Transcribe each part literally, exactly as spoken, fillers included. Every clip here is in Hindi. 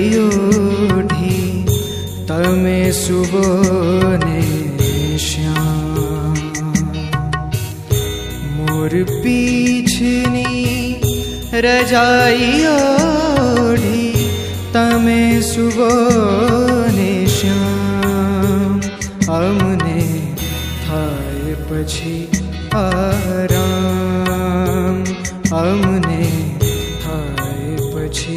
ओढ़ी तमे सुबोने श्याम। मोर पीछनी रजाई ओढ़ी तमे सुबोने श्याम। अमने थाय पछी आराम, अमने थाय पछी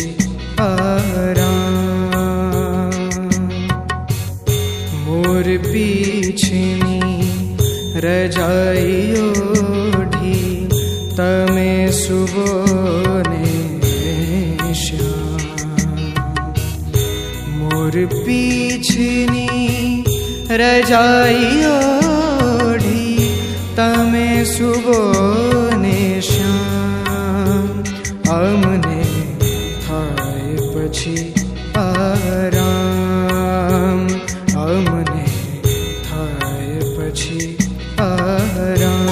आराम। मोर पीछनी रजाई ओढ़ी तमे सुबोने श्याम। मोर पीछनी रजाई ओढ़ी तमे सुबोने श्याम। अमने थाय पछी आराम, अमने थाय पछी आराम।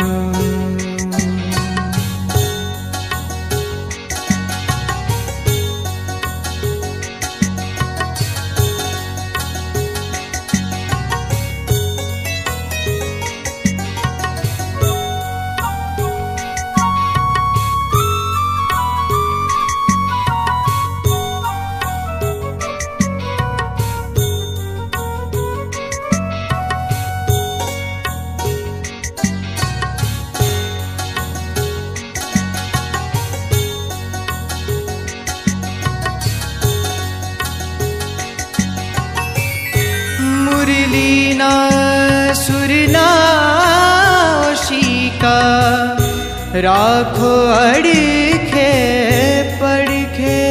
मुरलीना सुरना ओशिका राखो अड़खे पड़खे।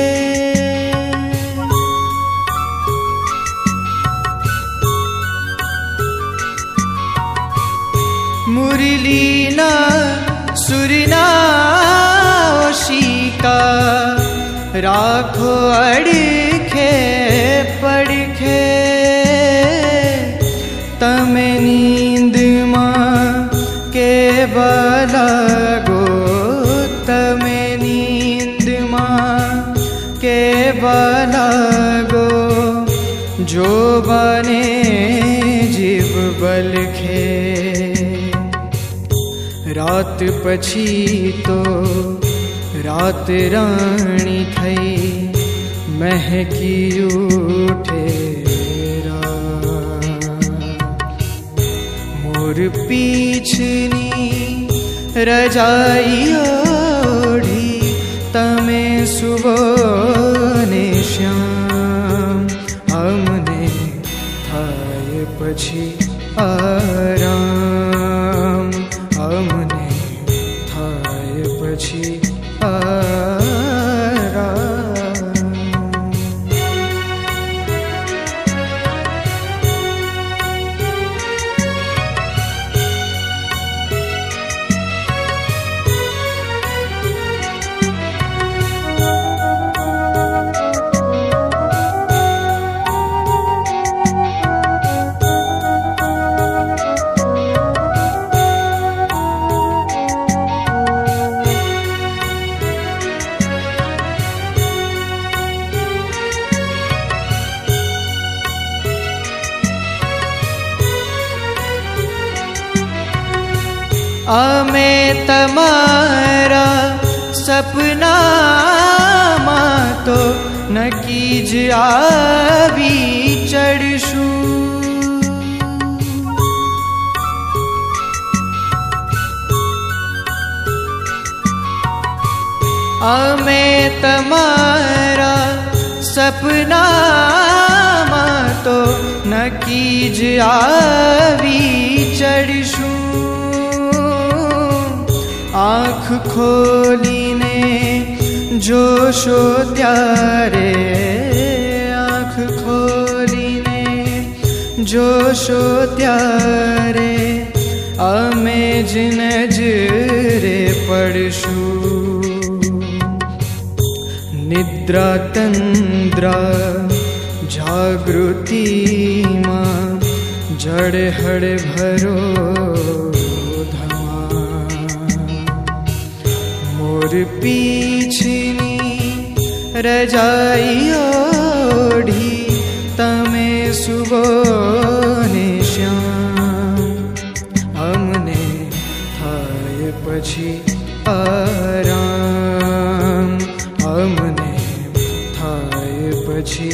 मुरलीना सुरना ओशिका राखो अड़खे पड़खे। तमे नींद मां के बलागो, तमे नींद मां के बलागो। जो बने जीव बलखे रात पछी तो रात राणी थई महकी उठे। मोर पीछनी रजाई ओढ़ी तमे सुबोने श्याम। अमने थाय पछी आराम, अमने थाय पछी आराम। अमे तमारा सपना मां तो न कीज आवी चढ़शू। अमे तमारा सपना मां तो न कीज आवी चढ़शू। आँख खोलीने जोशो त्यारे, आँख खोलीने जोशो त्यारे। अमे जिन नजरे पड़शू। निद्रा तंद्रा जागृति मां जड़ हड़ भरो धमा। मोर पीछनी रजाई પછી આરામ અમને થાય પછી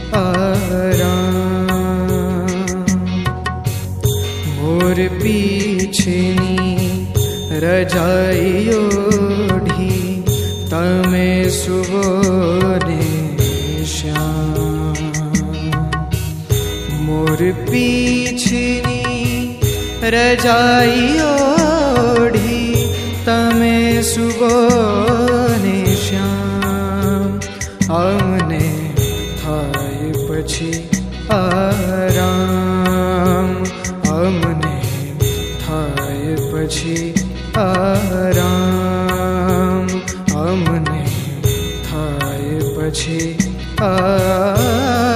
આરામ મોર પીછેની રજાઈ ઓઢી તમે સુવો ને શ્યામ મોર પીછેની રજાઈ ઓઢી તમે સુવો ને શ્યામ અમને થાય પછી આરામ અમને થાય પછી આરામ અમને થાય પછી આ